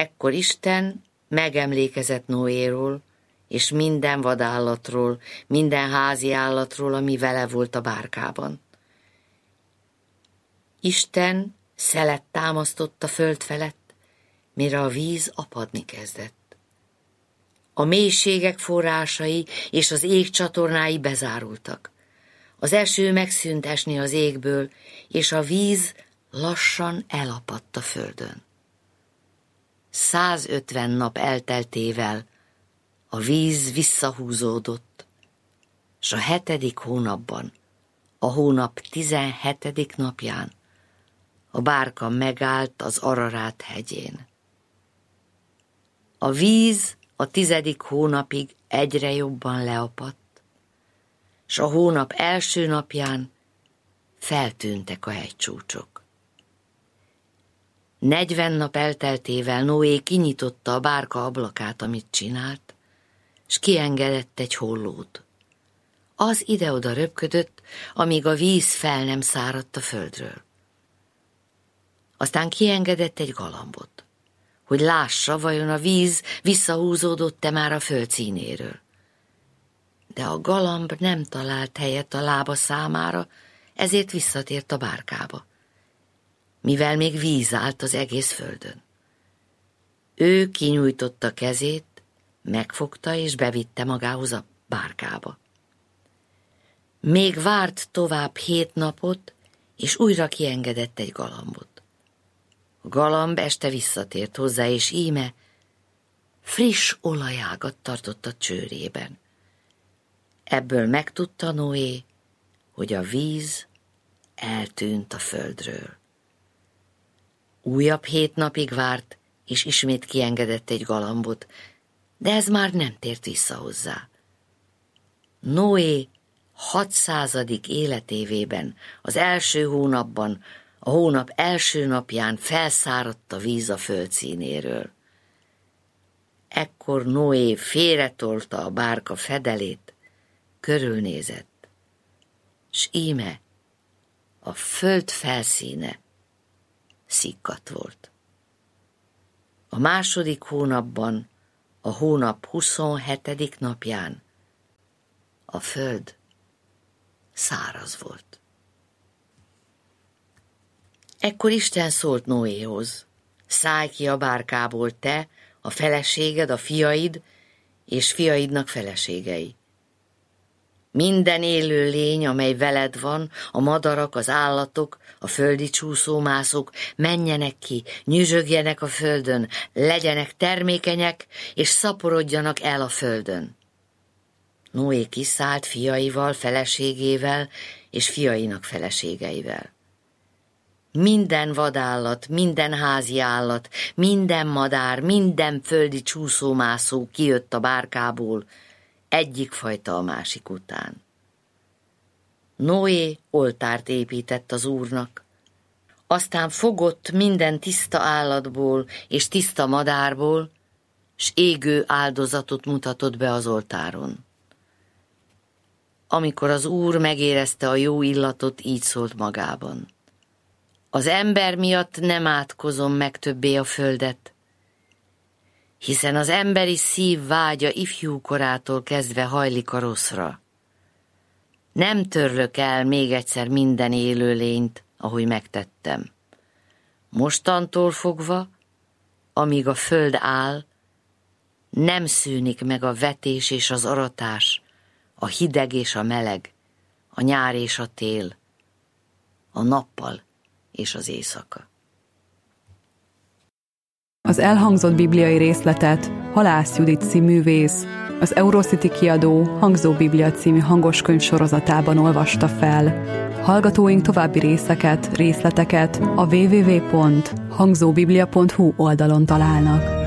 Ekkor Isten megemlékezett Noéról, és minden vadállatról, minden házi állatról, ami vele volt a bárkában. Isten szelet támasztott a föld felett, mire a víz apadni kezdett. A mélységek forrásai és az ég csatornái bezárultak. Az eső megszűnt esni az égből, és a víz lassan elapadt a földön. 150 nap elteltével a víz visszahúzódott, s a 7. hónapban, a hónap 17. napján a bárka megállt az Ararát hegyén. A víz a 10. hónapig egyre jobban leapadt, s a hónap első napján feltűntek a hegycsúcsok. 40 nap elteltével Noé kinyitotta a bárka ablakát, amit csinált, s kiengedett egy hollót. Az ide-oda röpködött, amíg a víz fel nem száradt a földről. Aztán kiengedett egy galambot, hogy lássa, vajon a víz visszahúzódott-e már a föld színéről. De a galamb nem talált helyet a lába számára, ezért visszatért a bárkába, mivel még víz állt az egész földön. Ő kinyújtotta kezét, megfogta és bevitte magához a bárkába. Még várt tovább 7 napot, és újra kiengedett egy galambot. A galamb este visszatért hozzá, és íme friss olajágat tartott a csőrében. Ebből megtudta Noé, hogy a víz eltűnt a földről. Újabb 7 napig várt, és ismét kiengedett egy galambot, de ez már nem tért vissza hozzá. Noé 600. életévében, az első hónapban, a hónap első napján felszáradt a víz a föld színéről. Ekkor Noé félretolta a bárka fedelét, körülnézett, s íme a föld felszíne szikkadt volt. A második hónapban, a hónap 27. napján a föld száraz volt. Ekkor Isten szólt Noéhoz: szállj ki a bárkából te, a feleséged, a fiaid és fiaidnak feleségei. Minden élő lény, amely veled van, a madarak, az állatok, a földi csúszómászók, menjenek ki, nyüzsögjenek a földön, legyenek termékenyek, és szaporodjanak el a földön. Noé kiszállt fiaival, feleségével és fiainak feleségeivel. Minden vadállat, minden házi állat, minden madár, minden földi csúszómászó kijött a bárkából, egyik fajta a másik után. Noé oltárt épített az Úrnak, aztán fogott minden tiszta állatból és tiszta madárból, s égő áldozatot mutatott be az oltáron. Amikor az Úr megérezte a jó illatot, így szólt magában: az ember miatt nem átkozom meg többé a földet, hiszen az emberi szív vágya ifjúkorától kezdve hajlik a rosszra. Nem törlök el még egyszer minden élőlényt, ahogy megtettem. Mostantól fogva, amíg a föld áll, nem szűnik meg a vetés és az aratás, a hideg és a meleg, a nyár és a tél, a nappal és az éjszaka. Az elhangzott bibliai részletet Halász Judit színművész, az Eurocity kiadó Hangzó Biblia című hangoskönyv sorozatában olvasta fel. Hallgatóink további részleteket a www.hangzóbiblia.hu oldalon találnak.